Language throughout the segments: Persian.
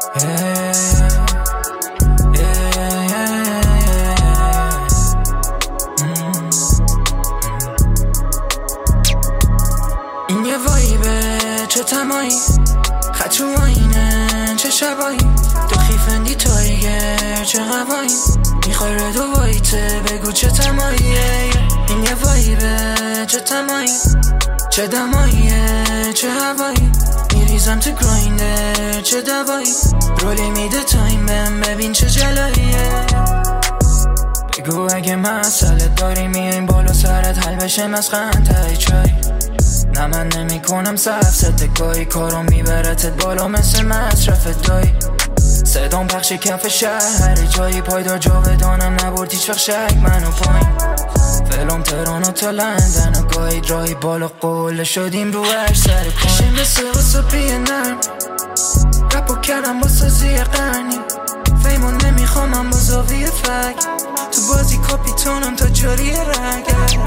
این یه وایبه چه تمایی، خط رو آینه چه شبایی، تو خیفندی تایگر چه هوایی، میخوای ردو وایته بگو چه تماییه. این یه وایبه چه تمایی، چه دماییه چه هوایی، میریزم تو گراینده چه دوایی، رولی میده تایم ببین چه جلاییه. بگو اگه مسئله داری میایم بالا سرت حل بشه مسخن تای چای، نه من نمی کنم سفسته گاهی کارو میبرتت بالا مثل مصرف دایی، صدام پخش کف شهر جایی پایدار جاودانم نبرد هیچ وقت شک منو پایین، فلوم تهران و تا لندن و گاهی راهی بالا قول شدیم رو اش سر پایین، شیم بسه واسه پیه نرم رپو کردم با سازی قرنی، فیمون نمیخوامم با زاویه فک، تو بازی کاپیتونم تا جاری رگه،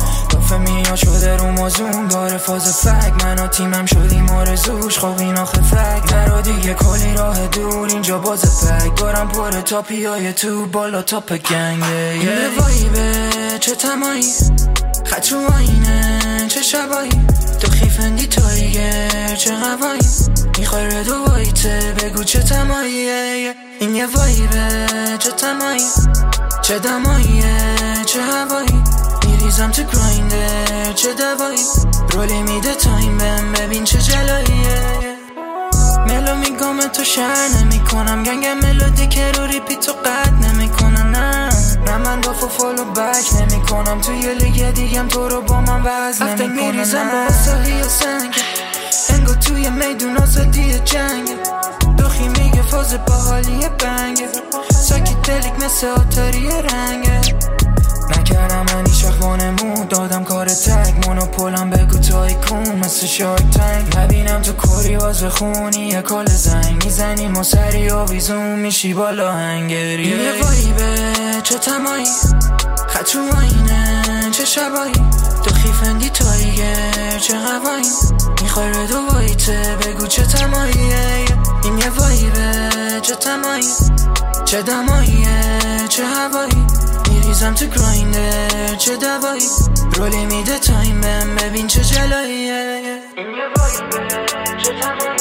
فهمی شده رو مازون داره فاز فک، من و تیمم شدیم آرزوش خب این آخه فک، نرو دیگه کلی راه دور اینجا باز پک، دارم پر تاپی های تو بالا تاپ گنگه. این وایبه چه تمایی، خط رو آینه چه شبایی، تو خیفندی تایگر چه هوایی، میخوای ردو وایته بگو چه تماییه. این یه وایبه چه تمایی، چه دماییه چه هوایی، میریزم تو گراینده چه دوایی، رولی میده تایم ببین چه جلاییه. ملو میگم تو شهر نمی کنم گنگ ملودی که رو ریپیت و قد نمی کنم، نه من با فالو بک نمی کنم، تو یه لیگ دیگم تو رو با من وز نمی کنم، میریزم با سالی و سنگ انگو توی میدون آزادی جنگ، دوخی میگه فاز باحالی بنگه، ساکی دلیک مثل آتاری رنگه، نکردم من ایش وقت وانمون دادم کار تک، مونوپولم بگو تای کون مثل شارک تنگ، نبینم تو کاری واسه خونی یه کال زنگ، میزنیم و سری و ویزون میشی بالا هنگری. این یه وایبه چه تمایی، خط رو آینه چه شبایی، تو خیفندی تایگر چه هوایی، میخوای ردو وایته بگو چه تماییه. این یه وایبه چه تمایی، چه دماییه چه هوایی، میریزم تو گراینده چه دوایی، رولی میده تایم ببین چه جلاییه. این یه وایبه چه تمایی